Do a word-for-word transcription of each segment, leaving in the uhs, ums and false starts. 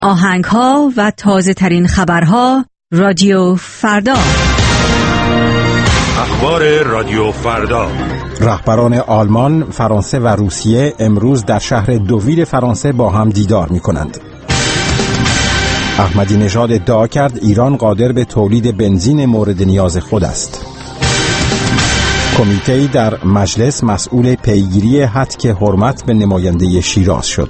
آهنگ‌ها و تازه‌ترین خبرها رادیو فردا. اخبار رادیو فردا. رهبران آلمان، فرانسه و روسیه امروز در شهر دوویل فرانسه با هم دیدار می‌کنند. احمدی نژاد ادعا کرد ایران قادر به تولید بنزین مورد نیاز خود است. کمیته‌ای در مجلس مسئول پیگیری هتک حرمت به نماینده شیراز شد.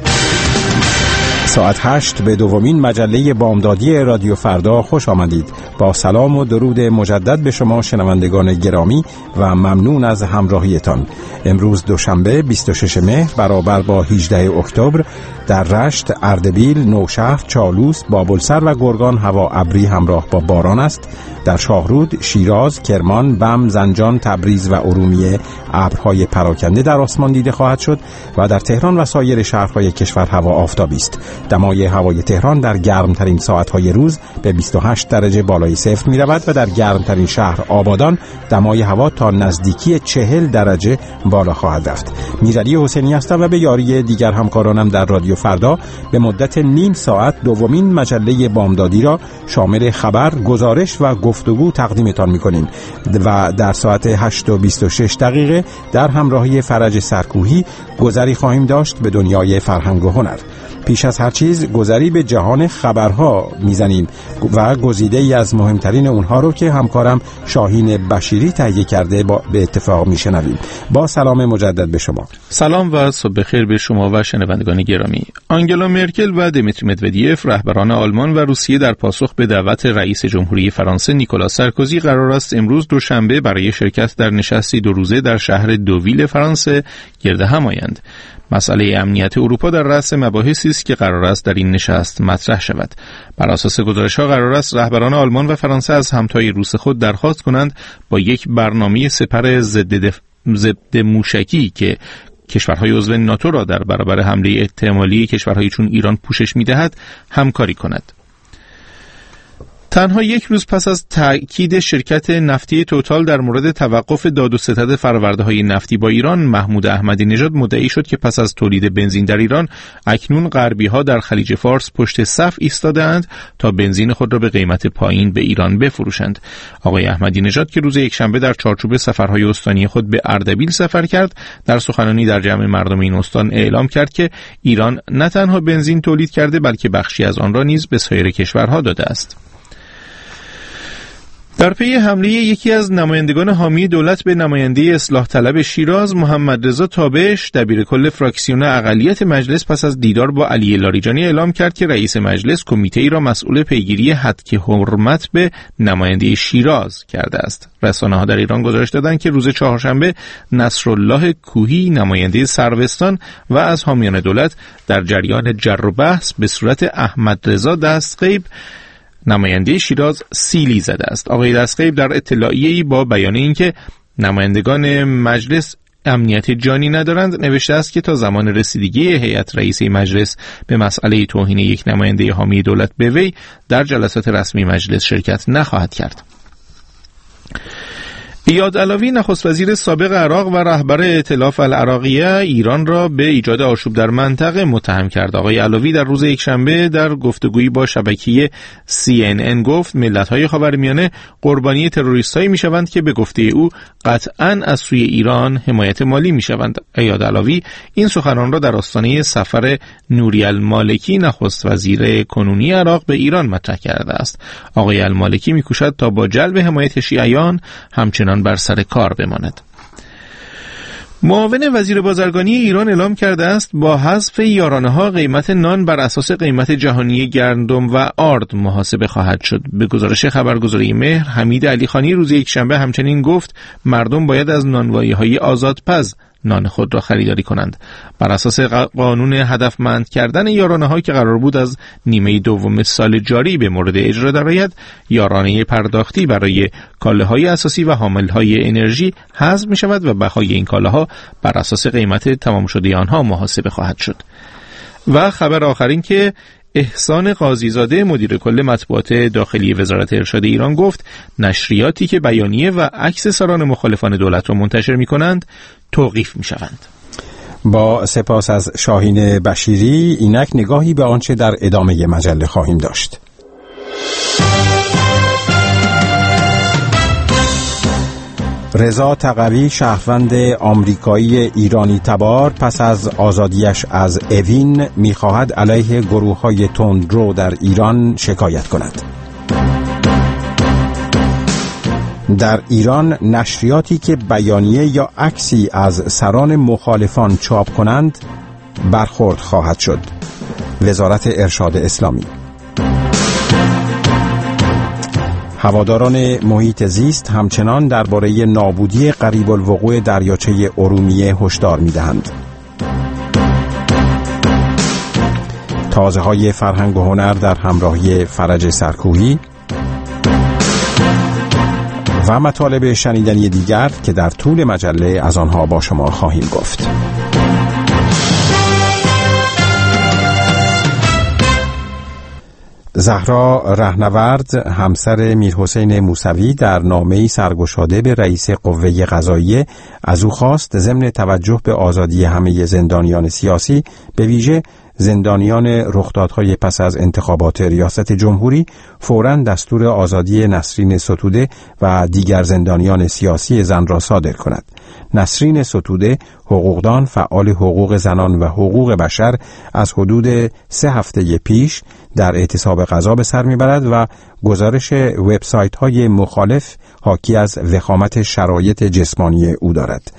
ساعت هشت به دومین مجله بامدادی رادیو فردا خوش آمدید. با سلام و درود مجدد به شما شنوندگان گرامی و ممنون از همراهیتان. امروز دوشنبه بیست و ششم مهر برابر با هجدهم اکتبر در رشت، اردبیل، نوشهر، چالوس، بابلسر و گرگان هوا ابری همراه با باران است. در شاهرود، شیراز، کرمان، بم، زنجان، تبریز و ارومیه ابرهای پراکنده در آسمان دیده خواهد شد و در تهران و سایر شهرهای کشور هوا آفتابی است. دمای هوای تهران در گرمترین ساعتهای روز به بیست و هشت درجه بالای صفر می رود و در گرمترین شهر آبادان دمای هوا تا نزدیکی چهل درجه بالا خواهد رفت. میرعلی حسینی هستم و به یاری دیگر همکارانم در رادیو فردا به مدت نیم ساعت دومین مجله بامدادی را شامل خبر، گزارش و گفتگو تقدیمتان می‌کنیم و در ساعت هشت و بیست و شش دقیقه در همراهی فرج سرکوهی گذری خواهیم داشت به دنیای فرهنگ و هنر. پیش از هر چیز گذری به جهان خبرها میزنیم و گزیده ای از مهمترین اونها رو که همکارم شاهین بشیری تهیه کرده با به اتفاق میشنویم. با سلام مجدد به شما. سلام و صبح بخیر به شما و شنوندگان گرامی. آنگلا مرکل و دیمیتری مدودیف رهبران آلمان و روسیه در پاسخ به دعوت رئیس جمهوری فرانسه نیکولاس سارکوزی قرار است امروز دوشنبه برای شرکت در نشستی دو روزه در شهر دوویل فرانسه گرد هم آیند. مسئله امنیت اروپا در رأس مباحثی است که قرار است در این نشست مطرح شود. بر اساس گزارش‌ها قرار است رهبران آلمان و فرانسه از همتای روس خود درخواست کنند با یک برنامه سپر ضد ضد موشکی که کشورهای عضو ناتو را در برابر حمله احتمالی کشورهای چون ایران پوشش می‌دهد همکاری کند. تنها یک روز پس از تأکید شرکت نفتی توتال در مورد توقف داد و ستد فرورده‌های نفتی با ایران، محمود احمدی نژاد مدعی شد که پس از تولید بنزین در ایران اکنون غربی‌ها در خلیج فارس پشت صف ایستاده‌اند تا بنزین خود را به قیمت پایین به ایران بفروشند. آقای احمدی نژاد که روز یکشنبه در چارچوب سفرهای استانی خود به اردبیل سفر کرد، در سخنرانی در جمع مردم این استان اعلام کرد که ایران نه تنها بنزین تولید کرده بلکه بخشی از آن را نیز به سایر کشورها داده است. در پی حمله یکی از نمایندگان حامی دولت به نماینده اصلاح طلب شیراز، محمد رضا تابش، دبیر کل فراکسیون اقلیت مجلس، پس از دیدار با علی لاریجانی اعلام کرد که رئیس مجلس کمیته‌ای را مسئول پیگیری هتک حرمت به نماینده شیراز کرده است. رسانه‌ها در ایران گزارش دادند که روز چهارشنبه نصرالله کوهی، نماینده سروستان و از حامیان دولت، در جریان جر و بحث به صورت احمد رضا دستغیب، نماینده شیراز، سیلی زده است. آقای دستغیب در اطلاعیه‌ای با بیان اینکه نمایندگان مجلس امنیت جانی ندارند نوشته است که تا زمان رسیدگی هیئت رئیسه مجلس به مسئله توهین یک نماینده حامی دولت به وی در جلسات رسمی مجلس شرکت نخواهد کرد. ایاد علاوی، نخست وزیر سابق عراق و رهبر ائتلاف العراقیه، ایران را به ایجاد آشوب در منطقه متهم کرد. آقای علاوی در روز یکشنبه در گفتگویی با شبکه سی ان ان گفت ملت‌های خاورمیانه قربانی تروریست‌هایی می‌شوند که به گفته او قطعاً از سوی ایران حمایت مالی می‌شوند. ایاد علاوی این سخنان را در آستانه سفر نوری المالکی، نخست وزیر کنونی عراق، به ایران مطرح کرده است. آقای المالکی می‌کوشد تا با جلب حمایت شیعیان همچنان بر سر کار بماند. معاون وزیر بازرگانی ایران اعلام کرده است با حذف یارانه‌ها قیمت نان بر اساس قیمت جهانی گندم و آرد محاسبه خواهد شد. به گزارش خبرگزاری مهر، حمید علیخانی روز یکشنبه همچنین گفت مردم باید از نانوایی‌های آزادپز نان خود را خریداری کنند. بر اساس قانون هدفمند کردن یارانه‌ها که قرار بود از نیمه دوم سال جاری به مورد اجرا درآید، یارانه پرداختی برای کالاهای اساسی و حاملهای انرژی حذف می شود و بهای این کالاها بر اساس قیمت تمام شده آنها محاسبه خواهد شد. و خبر آخرین که احسان قاضیزاده، مدیر کل مطبوعات داخلی وزارت ارشاد ایران، گفت نشریاتی که بیانیه و عکس سران مخالفان دولت را منتشر می کنند توقیف می شوند. با سپاس از شاهین بشیری، اینک نگاهی به آنچه در ادامه مجله خواهیم داشت. رضا تقوی، شهروند آمریکایی ایرانی تبار، پس از آزادیش از اوین می‌خواهد علیه گروه‌های تندرو در ایران شکایت کند. در ایران نشریاتی که بیانیه یا عکسی از سران مخالفان چاپ کنند برخورد خواهد شد. وزارت ارشاد اسلامی. هواداران محیط زیست همچنان درباره نابودی قریب الوقوع دریاچه ارومیه هشدار می‌دهند. تازه‌های فرهنگ و هنر در همراهی فرج سرکوهی و مطالب شنیدنی دیگر که در طول مجله از آنها با شما خواهیم گفت. زهرا رهنورد، همسر میرحسین موسوی، در نامه‌ای سرگشاده به رئیس قوه قضاییه از او خواست ضمن توجه به آزادی همه زندانیان سیاسی، به ویژه زندانیان رخدادهای پس از انتخابات ریاست جمهوری، فوراً دستور آزادی نسرین ستوده و دیگر زندانیان سیاسی زن را صادر کند. نسرین ستوده، حقوقدان، فعال حقوق زنان و حقوق بشر، از حدود سه هفته پیش در اعتصاب غذا به سر میبرد و گزارش وبسایت‌های مخالف حاکی از وخامت شرایط جسمانی او دارد.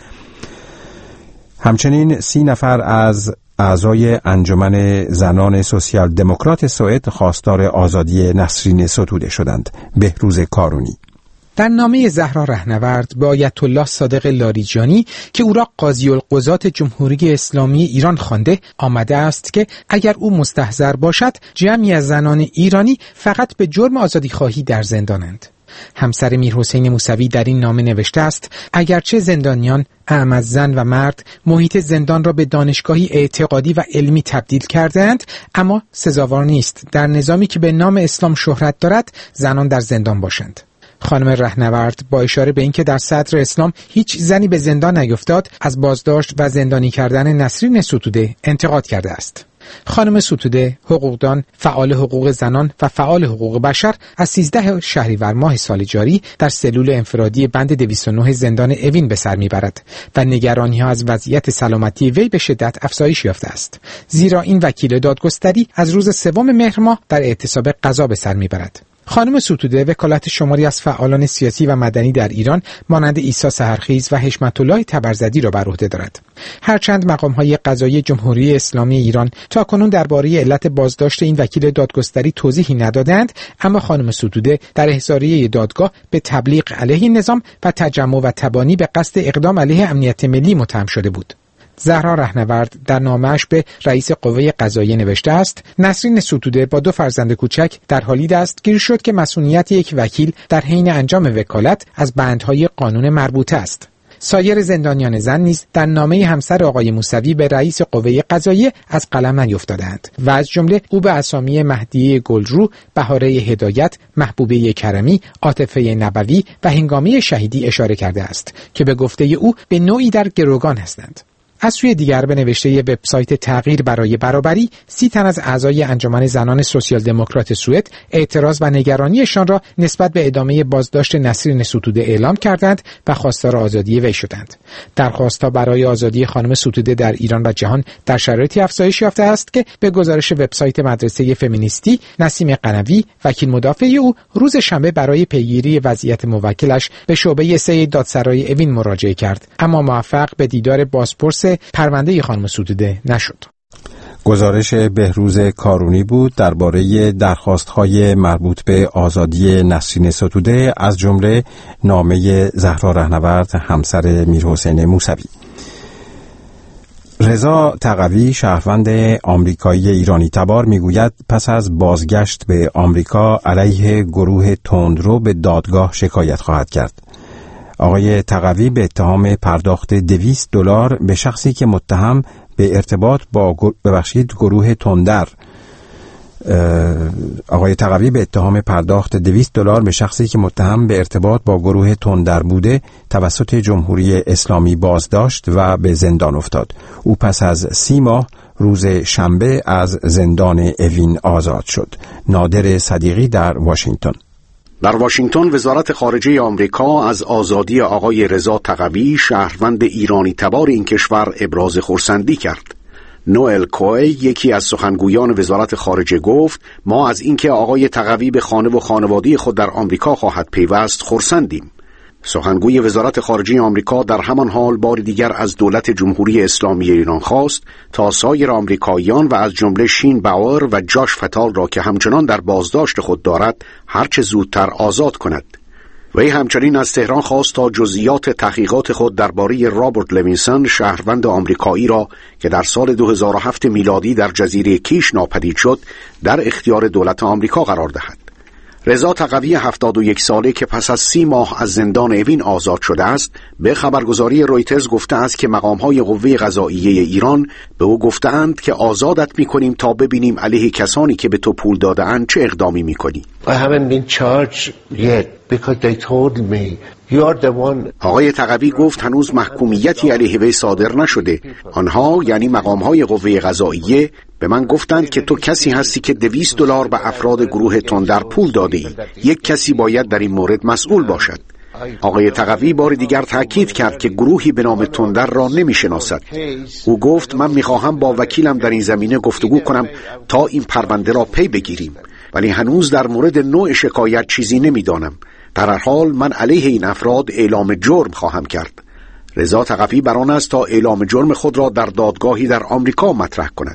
همچنین سی نفر از اعضای انجمن زنان سوسیال دموکرات سوئد خواستار آزادی نسرین ستوده شدند. بهروز کارونی. در نامه زهرا رهنورد به آیت الله صادق لاریجانی که او را قاضی القضات جمهوری اسلامی ایران خوانده، آمده است که اگر او مستحضر باشد، جمعی از زنان ایرانی فقط به جرم آزادی خواهی در زندانند. همسر میرحسین موسوی در این نامه نوشته است: اگرچه زندانیان اعم از زن و مرد محیط زندان را به دانشگاهی اعتقادی و علمی تبدیل کردند، اما سزاوار نیست در نظامی که به نام اسلام شهرت دارد زنان در زندان باشند. خانم رهنورد با اشاره به اینکه در صدر اسلام هیچ زنی به زندان نیفتاد، از بازداشت و زندانی کردن نسرین ستوده انتقاد کرده است. خانم ستوده، حقوقدان، فعال حقوق زنان و فعال حقوق بشر، از سیزده شهریور ماه سال جاری در سلول انفرادی بند دویست و نه زندان اوین به سر میبرد و نگرانی‌ها از وضعیت سلامتی وی به شدت افزایش یافته است، زیرا این وکیل دادگستری از روز سوم مهر ماه در اعتصاب غذا به سر میبرد. خانم ستوده وکالت شماری از فعالان سیاسی و مدنی در ایران مانند عیسی سحرخیز و حشمت الله تبرزدی را بر عهده دارد. هرچند مقام‌های قضایی جمهوری اسلامی ایران تاکنون درباره علت بازداشت این وکیل دادگستری توضیحی ندادند، اما خانم ستوده در احضاریه دادگاه به تبلیغ علیه نظام و تجمع و تبانی به قصد اقدام علیه امنیت ملی متهم شده بود. زهرا رهنورد در نامه‌اش به رئیس قوه قضاییه نوشته است: نسرین ستوده با دو فرزند کوچک در حالی دستگیر شد که مسئولیت یک وکیل در حین انجام وکالت از بندهای قانون مربوطه است. سایر زندانیان زن نیز در نامه همسر آقای موسوی به رئیس قوه قضاییه از قلم نیفتادند و از جمله او به اسامی مهدیه گلرو، بهاره هدایت، محبوبه کرمی، عاطفه نبوی و هنگامه شهیدی اشاره کرده است که به گفته او به نوعی در گروگان هستند. از سوی دیگر به نوشته وبسایت تغییر برای برابری، سی تن از اعضای انجمن زنان سوسیال دموکرات سوئد اعتراض و نگرانیشان را نسبت به ادامه بازداشت نسرین ستوده اعلام کردند و خواستار آزادی وی شدند. درخواست‌ها برای آزادی خانم ستوده در ایران و جهان در شرایطی افزایش یافته است که به گزارش وبسایت مدرسه فمینیستی، نسیم قنوی، وکیل مدافع او، روز شنبه برای پیگیری وضعیت موکلش به شعبه سه دادسرای اوین مراجعه کرد، اما موفق به دیدار بازپرس پرونده خانم ستوده نشد. گزارش بهروز کارونی بود درباره درخواست‌های مربوط به آزادی نسرین ستوده، از جمله نامه زهرا رهنورد همسر میرحسین موسوی. رضا تقوی، شهروند آمریکایی ایرانی تبار، میگوید پس از بازگشت به آمریکا علیه گروه تندرو به دادگاه شکایت خواهد کرد. آقای تقوی به اتهام پرداخت دویست دلار به شخصی که متهم به ارتباط با ببخشید گروه تندر آقای تقوی به اتهام پرداخت دویست دلار به شخصی که متهم به ارتباط با گروه تندر بوده توسط جمهوری اسلامی بازداشت و به زندان افتاد. او پس از سی ماه روز شنبه از زندان اوین آزاد شد. نادر صدیقی در واشنگتن. در واشنگتن وزارت خارجه آمریکا از آزادی آقای رضا تقوی شهروند ایرانی تبار این کشور ابراز خرسندی کرد. نوئل کوی یکی از سخنگویان وزارت خارجه گفت ما از اینکه آقای تقوی به خانه و خانواده خود در آمریکا خواهد پیوست خرسندیم. سخنگوی وزارت خارجه آمریکا در همان حال بار دیگر از دولت جمهوری اسلامی ایران خواست تا سایر آمریکاییان و از جمله شین باور و جاش فتال را که همچنان در بازداشت خود دارد هرچه زودتر آزاد کند. وی همچنین از تهران خواست تا جزئیات تحقیقات خود درباره رابرت لوینسون شهروند آمریکایی را که در سال دو هزار و هفت میلادی در جزیره کیش ناپدید شد در اختیار دولت آمریکا قرار دهد. رضا تقوی هفتاد و یک ساله که پس از سی ماه از زندان اوین آزاد شده است به خبرگزاری رویترز گفته است که مقام‌های قوه قضاییه ایران به او گفتند که آزادت می‌کنیم تا ببینیم علیه کسانی که به تو پول داده‌اند چه اقدامی می‌کنی. I haven't been charged yet because they told me you are the one. آقای تقوی گفت هنوز محکومیتی علیه وی صادر نشده. آنها یعنی مقام‌های قوه قضاییه به من گفتند که تو کسی هستی که دویست دلار به افراد گروه تندر پول داده ای. یک کسی باید در این مورد مسئول باشد. آقای تقوی بار دیگر تأکید کرد که گروهی به نام تندر را نمی شناسد. او گفت من می خواهم با وکیلم در این زمینه گفتگو کنم تا این پرونده را پی بگیریم، ولی هنوز در مورد نوع شکایت چیزی نمی دانم. در هر حال من علیه این افراد اعلام جرم خواهم کرد. رضا تقوی بر آن است تا اعلام جرم خود را در دادگاهی در آمریکا مطرح کند.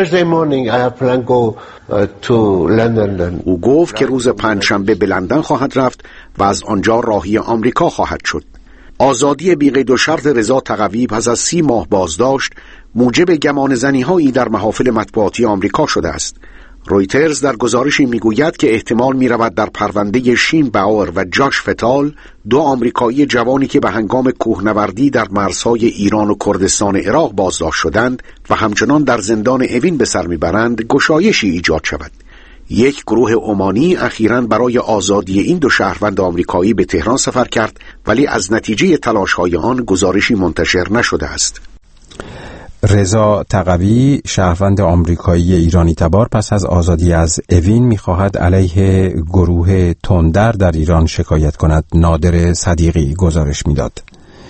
او گفت که روز پنجشنبه به لندن خواهد رفت و از آنجا راهی آمریکا خواهد شد. آزادی بی قید و شرط رضا تقوی پس از سی ماه بازداشت موجب گمان زنی‌هایی در محافل مطبوعاتی آمریکا شده است. رویترز در گزارشی میگوید که احتمال می‌رود در پرونده شین باور و جاش فتال، دو آمریکایی جوانی که به هنگام کوهنوردی در مرزهای ایران و کردستان عراق بازداشت شدند و همچنان در زندان اوین به سر میبرند، گشایشی ایجاد شود. یک گروه عمانی اخیراً برای آزادی این دو شهروند آمریکایی به تهران سفر کرد، ولی از نتیجه تلاش‌های آن گزارشی منتشر نشده است. رضا تقوی شهروند آمریکایی ایرانی تبار پس از آزادی از اوین می‌خواهد علیه گروه تندر در ایران شکایت کند. نادر صدیقی گزارش می‌داد.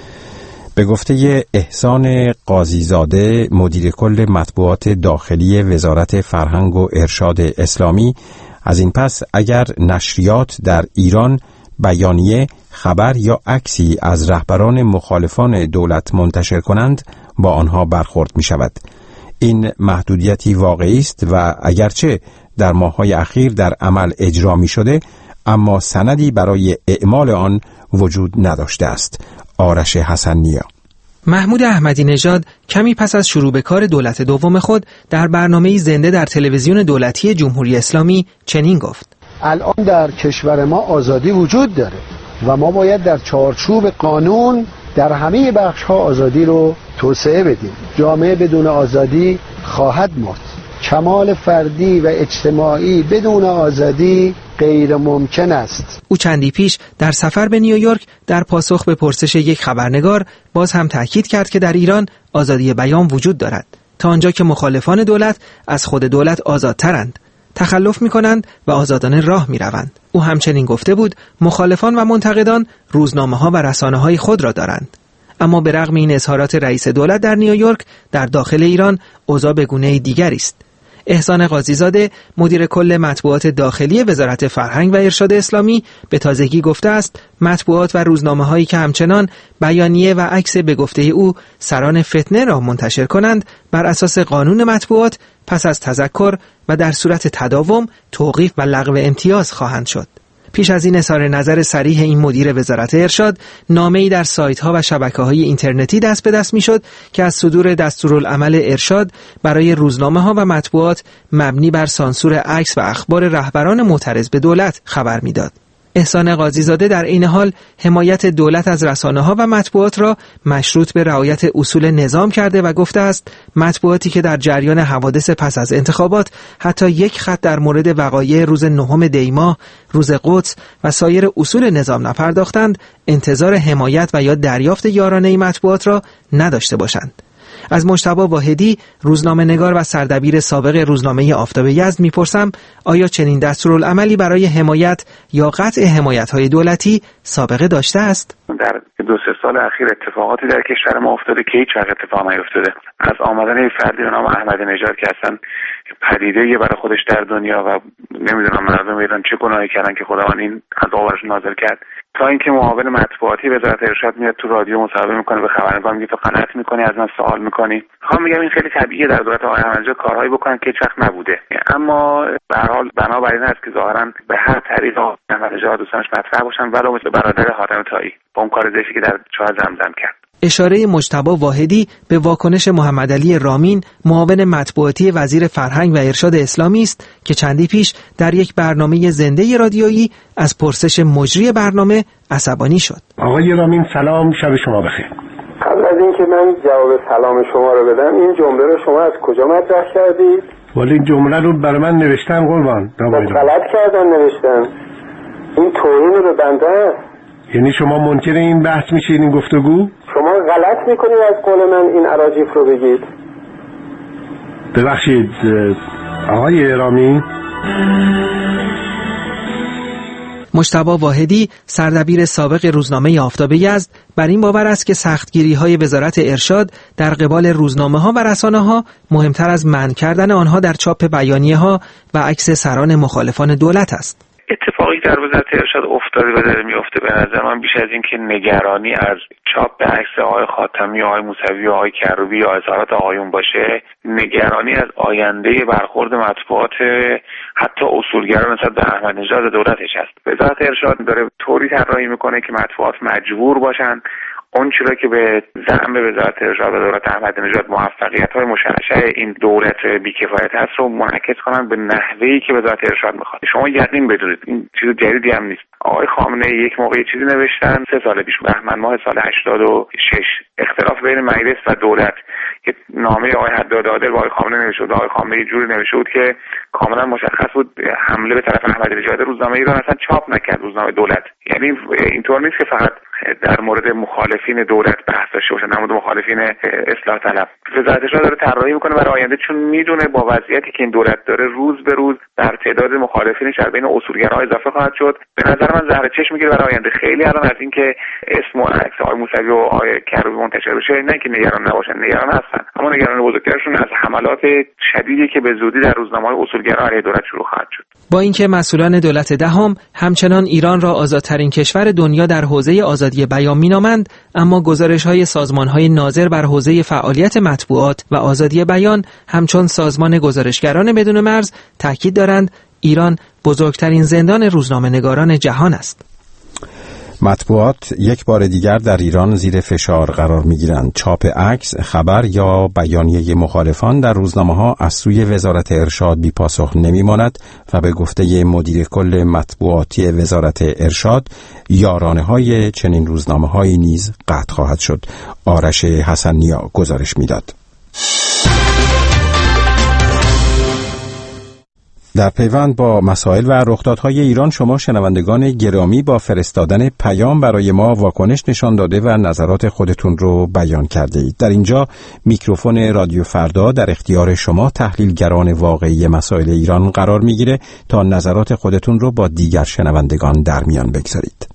به گفته احسان قاضیزاده مدیر کل مطبوعات داخلی وزارت فرهنگ و ارشاد اسلامی، از این پس اگر نشریات در ایران بیانیه، خبر یا عکسی از رهبران مخالفان دولت منتشر کنند با آنها برخورد می شود. این محدودیتی واقعی است و اگرچه در ماه‌های اخیر در عمل اجرا می شده، اما سندی برای اعمال آن وجود نداشته است. آرش حسن‌نیا. محمود احمدی نژاد کمی پس از شروع به کار دولت دوم خود در برنامه‌ای زنده در تلویزیون دولتی جمهوری اسلامی چنین گفت: الان در کشور ما آزادی وجود داره و ما باید در چارچوب قانون در همه بخش‌ها آزادی رو توسعه بدیم. جامعه بدون آزادی خواهد مرد. کمال فردی و اجتماعی بدون آزادی غیر ممکن است. او چندی پیش در سفر به نیویورک در پاسخ به پرسش یک خبرنگار باز هم تاکید کرد که در ایران آزادی بیان وجود دارد، تا آنجا که مخالفان دولت از خود دولت آزادترند، تخلف می‌کنند و آزادانه راه می‌روند. او همچنین گفته بود مخالفان و منتقدان روزنامه‌ها و رسانه‌های خود را دارند. اما به رغم این اظهارات رئیس دولت در نیویورک، در داخل ایران اوضاع به گونه دیگری است. احسان قاضیزاده مدیر کل مطبوعات داخلی وزارت فرهنگ و ارشاد اسلامی به تازگی گفته است مطبوعات و روزنامه‌هایی که همچنان بیانیه و عکس به گفته او سران فتنه را منتشر کنند بر اساس قانون مطبوعات پس از تذکر و در صورت تداوم توقیف و لغو امتیاز خواهند شد. پیش از این اظهار نظر صریح این مدیر وزارت ارشاد، نامه‌ای در سایت‌ها و شبکه‌های اینترنتی دست به دست می‌شد که از صدور دستورالعمل ارشاد برای روزنامه‌ها و مطبوعات مبنی بر سانسور عکس و اخبار رهبران معترض به دولت خبر می‌داد. احسان قاضیزاده در این حال حمایت دولت از رسانه‌ها و مطبوعات را مشروط به رعایت اصول نظام کرده و گفته است مطبوعاتی که در جریان حوادث پس از انتخابات حتی یک خط در مورد وقایع روز نهم دی ماه، روز قدس و سایر اصول نظام نپرداختند، انتظار حمایت و یا دریافت یارانه مطبوعات را نداشته باشند. از مجتبی واحدی، روزنامه‌نگار و سردبیر سابق روزنامه آفتاب یزد میپرسم آیا چنین دستورالعملی برای حمایت یا قطع حمایت‌های دولتی سابقه داشته است؟ در دو سه سال اخیر اتفاقاتی در کشور ما افتاده که هیچ وقت اتفاق نیفتاده. از آمدن فردی به نام احمدی نژاد که اصلا پدیده برای خودش در دنیا و نمیدونم مردم ایران چه گناهی کردن که خداوند این عذابش نازل کرد، تا اینکه معاون مطبوعاتی وزارت ارشاد میاد تو رادیو مصاحبه میکنه به خبرنگار میگه تو غلط میکنی، از من سوال میکنی. میخوام بگم این خیلی طبیعیه در دولت آقای احمدی نژاد کارهایی بکنن که هیچ وقت نبوده، اما به هر حال بنابر این است که ظاهرا به هر طریق آقای احمدی نژاد دوستانش مطرح باشن، ولو مثل برادر حاتم طایی با اون کار زشتی که در چاه زمزم کرد. اشاره مجتبی واحدی به واکنش محمدعلی رامین، معاون مطبوعاتی وزیر فرهنگ و ارشاد اسلامی است که چندی پیش در یک برنامه زنده رادیویی از پرسش مجری برنامه عصبانی شد. آقای رامین سلام، شب شما بخیر. قبل از اینکه من جواب سلام شما رو بدم، این جمله رو شما از کجا مطرح کردید؟ ولی این جمله رو برای من نوشتن قربان. غلط کردن نوشتن. این توهین رو به بنده است. یعنی شما منکر این بحث میشید، این گفتگو؟ شما غلط میکنید از قول من این اراجیف رو بگید. ببخشید آقای رامین. مجتبی واحدی، سردبیر سابق روزنامه آفتاب یزد، بر این باور است که سختگیری‌های وزارت ارشاد در قبال روزنامه‌ها و رسانه‌ها مهمتر از منع کردن آنها در چاپ بیانیه‌ها و عکس سران مخالفان دولت است. اتفاقی در وزارت ارشاد افتاده و داره میفته به نظر من بیش از این که نگرانی از چاپ عکس آقای خاتمی، آقای موسوی، آقای کروبی یا اظهارات آقایون باشه، نگرانی از آینده برخورد مطبوعات حتی اصولگرا نسبت به احمدی نژاد دولتش است. وزارت ارشاد داره طوری طراحی میکنه که مطبوعات مجبور باشن اون چیزی که به زعم وزارت ارشاد و دولت احمدی نژاد موفقیت‌های مشعشع این دولت بی‌کفایت هست رو منعکس کنن به نحوهی که وزارت ارشاد میخواد. شما یقین بدونید این چیز جدیدی هم نیست. آقای خامنه‌ای یک موقعی چیزی نوشتن سه سال پیش بهمن ماه سال هشتاد و شش، اختلاف بین مجلس و دولت، که نامه آقای حداد عادل با آقای خامنه‌ای نوشته بود. آقای خامنه‌ای جوری نوشته بود که کاملا مشخص بود حمله به طرف احمدی نژاد. روزنامه ایران اصلا چاپ نکرد، روزنامه دولت. یعنی اینطور نیست که فقط در مورد مخالفین دولت بحث داشته باشه، در مورد مخالفین اصلاح طلب. وزارت ارشاد داره طراحی میکنه برای آینده، چون میدونه با وضعیتی که این دولت داره روز به روز در تعداد مخالفینش در بین اصولگراها اضافه خواهد شد. به نظر من زهر چشم میگیره برای آینده. خیلی الان از اینکه اسم و عکس آقای موسوی و آقای کروبی منتشر بشه، نه که نگران نباشن، نگران هستن، اما نگران بزرگترشون از حملات شدیدی که به زودی در روزنامه‌های اصولگرا علیه دولت شروع خواهد شد. با اینکه مسئولان دولت دهم همچنان ایران را آزادترین کشور دنیا در حوزه آزادی بیان مینامند، اما گزارش‌های سازمان‌های ناظر بر حوزه فعالیت مطبوعات و آزادی بیان همچون سازمان گزارشگران بدون مرز تاکید دارند ایران بزرگترین زندان روزنامه‌نگاران جهان است. مطبوعات یک بار دیگر در ایران زیر فشار قرار می‌گیرند. چاپ عکس، خبر یا بیانیه مخالفان در روزنامه‌ها از سوی وزارت ارشاد بی پاسخ نمی‌ماند و به گفته مدیر کل مطبوعاتی وزارت ارشاد، یارانه‌های چنین روزنامه‌هایی نیز قطع خواهد شد. آرش حسن‌نیا گزارش می‌داد. در پیوند با مسائل و رخدادهای ایران شما شنوندگان گرامی با فرستادن پیام برای ما واکنش نشان داده و نظرات خودتون رو بیان کرده اید. در اینجا میکروفون رادیو فردا در اختیار شما تحلیلگران واقعی مسائل ایران قرار میگیره تا نظرات خودتون رو با دیگر شنوندگان در میان بگذارید.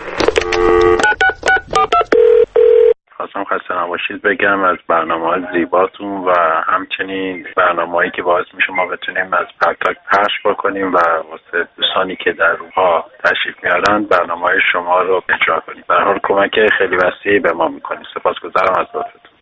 خواستم خسته نباشید بگم از برنامه‌های زیباتون و همچنین برنامه‌هایی که باعث میشه ما بتونیم از پرتاک پخش بکنیم و واسه دوستانی که در اونها تشریف میارن برنامه‌های شما رو اجرا کنیم. به هر حال کمک خیلی وسیعی به ما میکنید. سپاسگزارم از لطفتون.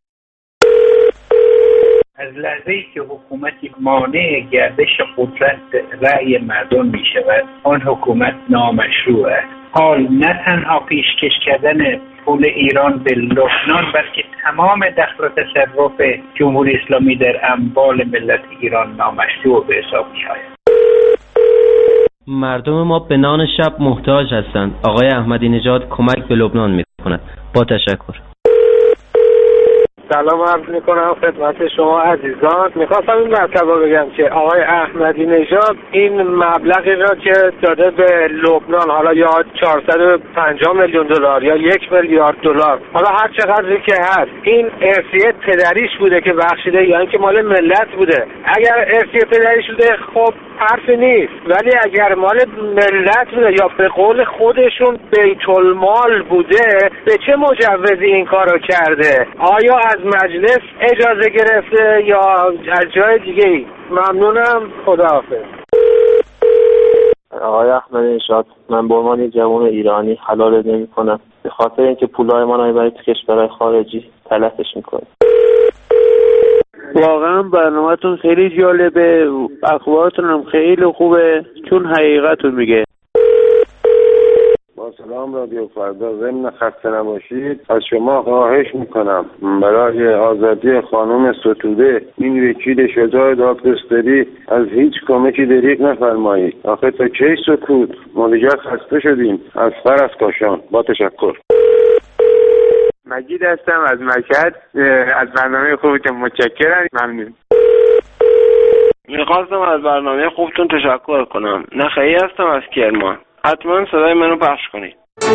از لحظه‌ای که حکومتی مانع گردش قدرت رأی مردم میشود، آن حکومت نامشروع است. حال نه تنها پیشکش کردن پول ایران به لبنان، بلکه تمام دخل و تصرف جمهوری اسلامی در اموال ملت ایران نامشروع به حساب می‌آید. مردم ما به نان شب محتاج هستند. آقای احمدی نژاد کمک به لبنان میکند. با تشکر. سلام عرض میکنم خدمت شما عزیزان. میخواستم این مطلب رو بگم که آقای احمدی نژاد این مبلغی را که داده به لبنان، حالا یا چهارصد و پنجاه میلیون دلار یا یک میلیارد دلار، حالا هر چقدری که هست، این ارثیه پدریش بوده که بخشیده یا اینکه مال ملت بوده؟ اگر ارثیه پدریش بوده خب حرفی نیست، ولی اگر مال ملت بوده یا به قول خودشون بیت المال بوده، به چه مجوزی این کارو کرده؟ آیا از مجلس اجازه گرفته یا از جای دیگه ای؟ ممنونم، خداحافظ. آقای احمدی نژاد، من به عنوان جوان ایرانی حلال نمی کنم به خاطر اینکه پولای ما رو برای تو کشورهای خارجی تلفش میکنه. واقعا برنامه‌تون خیلی جالبه، اخبارتون هم خیلی خوبه چون حقیقت رو میگه. با سلام رادیو فردا، ضمن خسته نباشید. از شما خواهش میکنم برای آزادی خانم ستوده، این وکیل شجاع دادگستری، از هیچ کمکی دریغ نفرمایید. آخه تا کی سکوت؟ ما دیگه خسته شدیم. از فر از کاشان. با تشکر. مجید هستم از مشهد. از برنامه خوبتون متشکرم. ممنون. میخواستم از برنامه خوبتون تشکر کنم. نخعی هستم از کرمان. حتما صدای منو پخش کنید.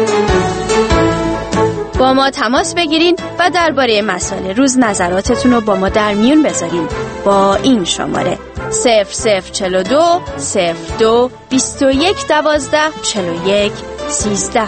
با ما تماس بگیرین و درباره مسائل روز نظراتتون رو با ما در میون بذارین با این شماره صفر صفر چهل و دو صفر دو بیست و یک دوازده چهل و یک سیزده.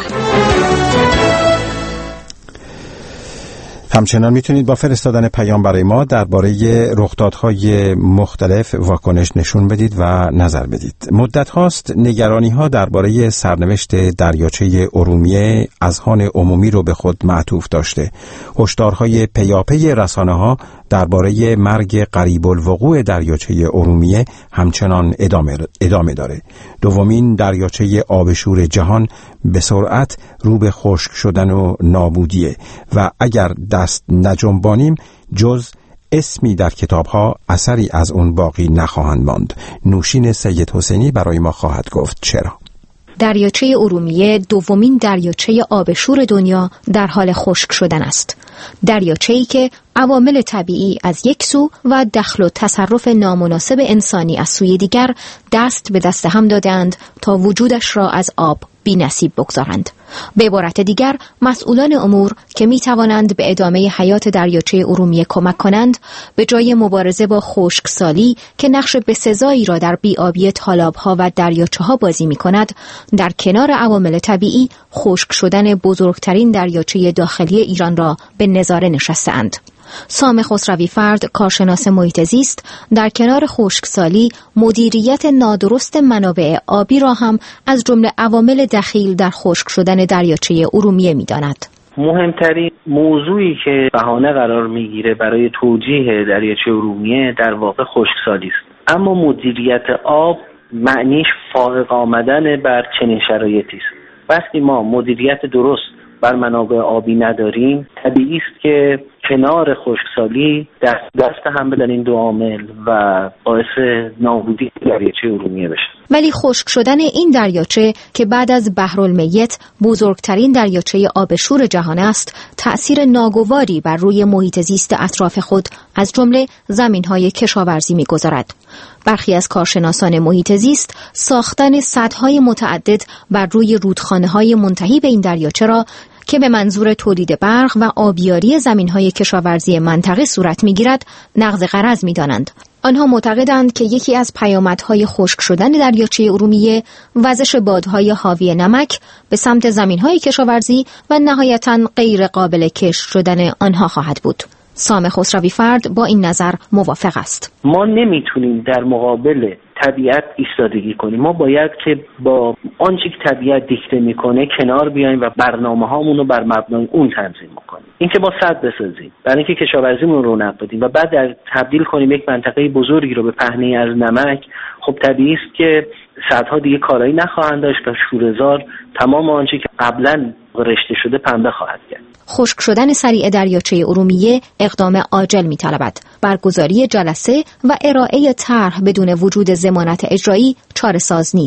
همچنان میتونید با فرستادن پیام برای ما درباره رخدادهای مختلف واکنش نشون بدید و نظر بدید. مدت هاست نگرانی ها درباره سرنوشت دریاچه ارومیه اذهان عمومی رو به خود معطوف داشته. هشدارهای پیاپی رسانه ها درباره مرگ قریب الوقوع دریاچه ارومیه همچنان ادامه, ادامه داره. دومین دریاچه آبشور جهان به سرعت رو به خشک شدن و نابودیه و اگر دست نجنبانیم جز اسمی در کتاب‌ها اثری از اون باقی نخواهند ماند. نوشین سید حسینی برای ما خواهد گفت چرا. دریاچه ارومیه دومین دریاچه آبشور دنیا در حال خشک شدن است. دریاچه‌ای که عوامل طبیعی از یک سو و دخل و تصرف نامناسب انسانی از سوی دیگر دست به دست هم دادند تا وجودش را از آب بی نصیب بگذارند. به عبارت دیگر مسئولان امور که می توانند به ادامه حیات دریاچه ارومیه کمک کنند، به جای مبارزه با خشکسالی که نقش بسزایی را در بی‌آبی تالاب‌ها و دریاچه‌ها بازی می کند، در کنار عوامل طبیعی خشک شدن بزرگترین دریاچه داخلی ایران را به نظاره نشسته‌اند. سام خسروی فرد، کارشناس محیط زیست، در کنار خشکسالی مدیریت نادرست منابع آبی را هم از جمله عوامل دخیل در خشک شدن دریاچه ارومیه می‌داند. مهمترین موضوعی که بهانه قرار میگیره برای توجیه دریاچه ارومیه در واقع خشکسالی است، اما مدیریت آب معنیش فائق آمدن بر چنین شرایطی است. وقتی ما مدیریت درست بر منابع آبی نداریم، طبیعی است که کنار خشکسالی دست دست هم بدن این دو عامل و باعث نابودی دریاچه ارومیه بشه. ولی خشک شدن این دریاچه که بعد از بحرالمیت بزرگترین دریاچه آبشور جهان است، تأثیر ناگواری بر روی محیط زیست اطراف خود از جمله زمین‌های کشاورزی می‌گذارد. برخی از کارشناسان محیط زیست ساختن سدهای متعدد بر روی رودخانه‌های منتهی به این دریاچه را که به منظور تولید برق و آبیاری زمین‌های کشاورزی منطقه صورت می‌گیرد، نقض غرض می‌دانند. آنها معتقدند که یکی از پیامدهای خشک شدن دریاچه ارومیه وزش بادهای حاوی نمک به سمت زمین‌های کشاورزی و نهایتاً غیر قابل کشت شدن آنها خواهد بود. سام خسروی فرد با این نظر موافق است. ما نمیتونیم در مقابل طبیعت ایستادگی کنیم. ما باید که با آنچه که طبیعت دیکته میکنه کنار بیایم و برنامه هامون رو بر مبنای اون تنظیم کنیم. اینکه با سد بسازیم، برای اینکه کشاورزیمون رو رونق بدیم و بعد در تبدیل کنیم یک منطقه بزرگی رو به پهنه از نمک، خب طبیعی است که سدها دیگه کارایی نخواهند داشت و شوره‌زار تمام آنچه که قبلا رشته شده پنبه خواهد کرد. خشک شدن سریع دریاچه ارومیه اقدام عاجل می‌طلبد. برگزاری جلسه و ارائه طرح بدون وجود ضمانت اجرایی چاره‌ساز نیست.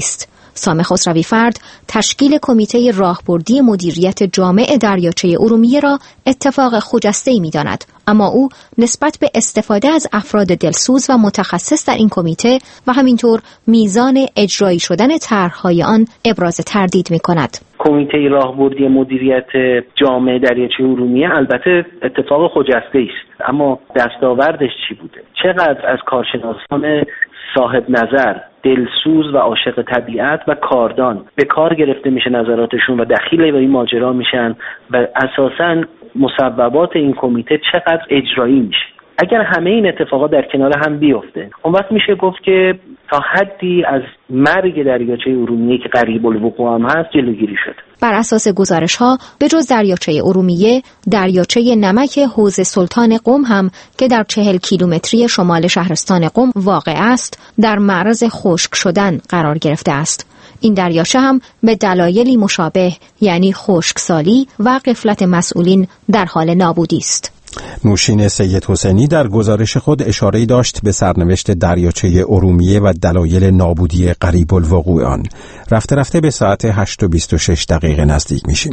سام خسروی فرد تشکیل کمیته راهبردی مدیریت جامع دریاچه ارومیه را اتفاق خجسته‌ای می‌داند، اما او نسبت به استفاده از افراد دلسوز و متخصص در این کمیته و همینطور میزان اجرایی شدن طرح‌های آن ابراز تردید می‌کند. کمیته راهبردی مدیریت جامع دریاچه ارومیه البته اتفاق خجسته‌ای است، اما دستاوردش چی بوده؟ چقدر از کارشناسان صاحب نظر، دلسوز و عاشق طبیعت و کاردان به کار گرفته میشه نظراتشون و دخیل به این ماجرا میشن و اساساً مصوبات این کمیته چقدر اجرایی میشه. اگر همه این اتفاقات در کنار هم بیفته، اون وقت میشه گفت که تا حدی از مرگ دریاچه ارومیه که قریب الوقوع هم هست جلوگیری شد. بر اساس گزارش ها به جز دریاچه ارومیه، دریاچه نمک حوض سلطان قم هم که در چهل کیلومتری شمال شهرستان قم واقع است، در معرض خشک شدن قرار گرفته است. این دریاچه هم به دلایلی مشابه، یعنی خشکسالی و غفلت مسئولین، در حال نابودی است. نوشین سید حسینی در گزارش خود اشاره‌ای داشت به سرنوشت دریاچه ارومیه و دلایل نابودی قریب الوقوع آن. رفته رفته به ساعت هشت و بیست و شش دقیقه نزدیک میشیم.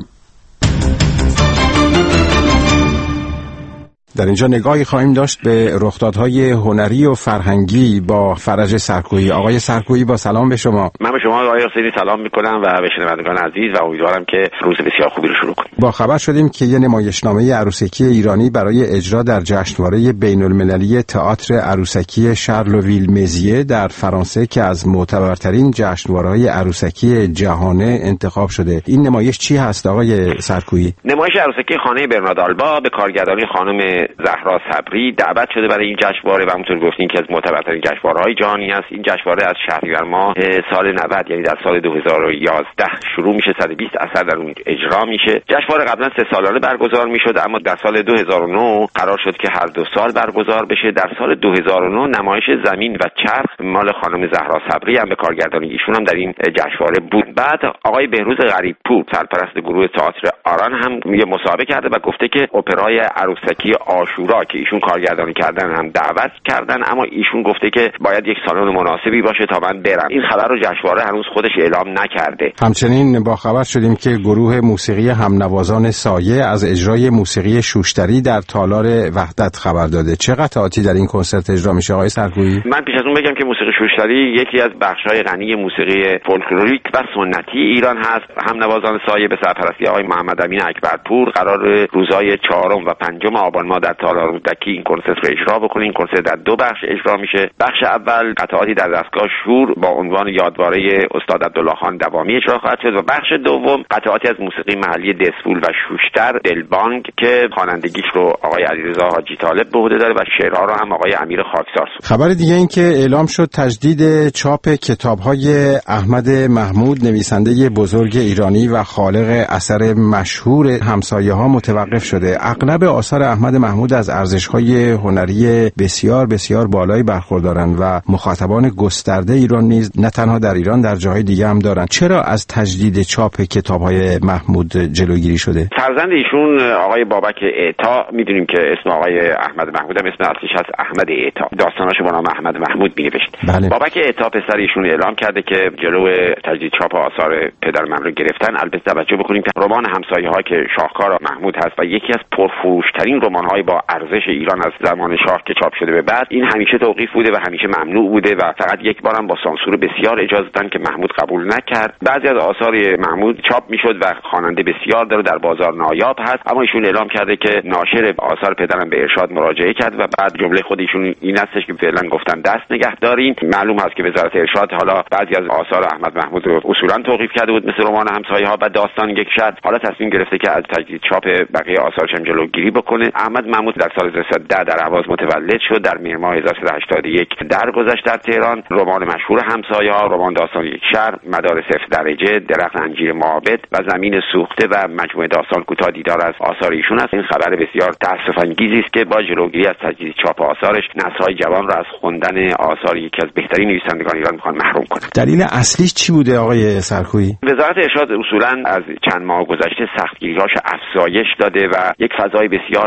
در اینجا نگاهی خواهیم داشت به رخدادهای هنری و فرهنگی با فرج سرکویی. آقای سرکویی با سلام به شما. من به شما آقای حسینی سلام میکنم و به شنوندگان عزیز و امیدوارم که روز بسیار خوبی رو شروع کنیم. با خبر شدیم که یه نمایشنامه عروسکی ایرانی برای اجرا در جشنواره بین‌المللی تئاتر عروسکی شارلویل مزیه در فرانسه که از معتبرترین جشنواره‌های عروسکی جهان انتخاب شده. این نمایش چی هست آقای سرکویی؟ نمایش عروسکی خانه برنارد آلبا به کارگردانی خانم زهرا صبری دعوت شده برای این جشنواره و همونطور گفتین که از معتبرترین جشنواره‌های جهانی است. این جشنواره از شهریور ماه سال نود، یعنی در سال دو هزار و یازده شروع میشه. صد و بیست اثر در اون اجرا میشه. جشنواره قبلا سه سالانه برگزار میشد، اما در سال دو هزار و نه قرار شد که هر دو سال برگزار بشه. در سال دو هزار و نه نمایش زمین و چرخ مال خانم زهرا صبری هم به کارگردانی ایشون هم در این جشنواره بود. بعد آقای بهروز غریبپور سرپرست گروه تئاتر آران هم یه مصاحبه کرده و گفته که اپرای عروسکی آشورا که ایشون کارگردانی کردن هم دعوت کردن، اما ایشون گفته که باید یک سالن مناسبی باشه تا من برم. این خبر رو جشنواره هنوز خودش اعلام نکرده. همچنین با خبر شدیم که گروه موسیقی همنوازان سایه از اجرای موسیقی شوشتری در تالار وحدت خبر داده. چه قطعاتی در این کنسرت اجرا میشه آقای سرکویی؟ من پیش از اون بگم که موسیقی شوشتری یکی از بخش‌های غنی موسیقی فولکلوریک و سنتی ایران هست. همنوازان سایه به سرپرستی آقای محمد امین اکبرپور قرار روزهای چهارم و پنجم آبان ماه در تالار رودکی این کنسرت رو اجرا بکنه. این کنسرت در دو بخش اجرا میشه. بخش اول قطعاتی در دستگاه شور با عنوان یادواره استاد عبدالله خان دوامی اجرا خواهد شد و بخش دوم قطعاتی از موسیقی محلی دسفول و شوشتر دلبانگ که خوانندگیش رو آقای علیرضا حاجی طالب به عهده داره و شعرها رو هم آقای امیر خاکسار. خبر دیگه این که اعلام شد تجدید چاپ کتاب‌های احمد محمود، نویسنده بزرگ ایرانی و خالق اثر مشهور همسایه‌ها متوقف شده. اغلب آثار احمد محمود از ارزش‌های هنری بسیار بسیار بالایی برخوردارند و مخاطبان گسترده ایران نیز نه تنها در ایران در جاهای دیگه هم دارند. چرا از تجدید چاپ کتاب‌های محمود جلوگیری شده؟ فرزند ایشون آقای بابک اعطا، میدونیم که اسم آقای احمد محمود هم اسم اصلیش هست احمد اعطا، داستاناشو با نام احمد محمود می‌نوشت. بله. بابک اعطا پسر ایشون اعلام کرده که جلو تجدید چاپ آثار پدر من رو گرفتن. البته توجه بکنیم که رمان همسایه‌ها که شاهکار محمود هست و یکی از پرفروش‌ترین رمان‌های با ارزش ایران از زمان شاه که چاپ شده به بعد، این همیشه توقیف بوده و همیشه ممنوع بوده و فقط یک بارم با سانسور بسیار اجازه دادن که محمود قبول نکرد. بعضی از آثار محمود چاپ میشد و خواننده بسیار داره در بازار نایاب هست، اما ایشون اعلام کرده که ناشر آثار پدرم به ارشاد مراجعه کرد و بعد جمله خود ایشون این هستش که فعلا گفتن دست نگه دارین. معلوم هست که وزارت ارشاد حالا بعضی از آثار احمد محمود رو اصولا توقیف کرده بود، مثل رمان همسایه‌ها و داستان یک شب. حالا تصمیم گرفته که از تجدید چاپ بقیه آثارش هم جلوگیری بکنه. احمد محمود در سال هزار و سیصد و ده در اهواز متولد شد. در مهر ماه هزار و سیصد و هشتاد و یک درگذشت در تهران. رمان مشهور همسایه‌ها، رمان داستان یک شهر، مدار صفر درجه، درخت انجیر معابد و زمین سوخته و مجموعه داستان کوتاه دیدار از آثار ایشون است. این خبر بسیار تأسف انگیزی است که با جلوگیری از تجدید چاپ آثارش نسل‌های جوان را از خوندن آثار یکی از بهترین نویسندگان ایران می‌خوان محروم کنند. دلیل اصلیش چی بوده آقای سرکویی؟ وزارت ارشاد اصولاً از چند ماه گذشته سختگیری‌هاش افزایش داده و یک فضای بسیار وحشتناک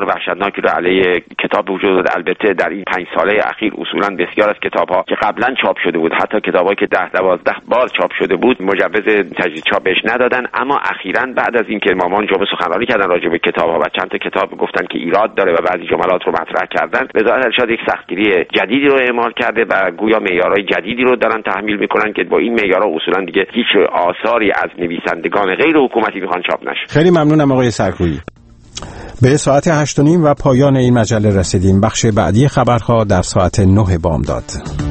خطرناکی رو علیه کتاب وجود داده. البته در این پنج ساله اخیر اصولا بسیار از کتاب‌ها که قبلا چاپ شده بود، حتی کتابایی که ده دوازده بار چاپ شده بود، مجوز تجدید چاپ بهش ندادن. اما اخیراً بعد از اینکه امامان جمعه سخنرانی کردن راجع به کتاب‌ها و چند تا کتاب گفتن که ایراد داره و بعضی جملات رو مطرح کردن، وزارت ارشاد یک سختگیری جدیدی رو اعمال کرده و گویا معیارهای جدیدی رو دارن تحمیل میکنن که با این معیارها اصولا دیگه هیچ آثاری از نویسندگان غیر حکومتی میخوان چاپ نشه. خیلی ممنونم آقای سرکویی. به ساعت هشت و نیم و پایان این مجله رسیدیم. بخش بعدی خبرها در ساعت نه بامداد.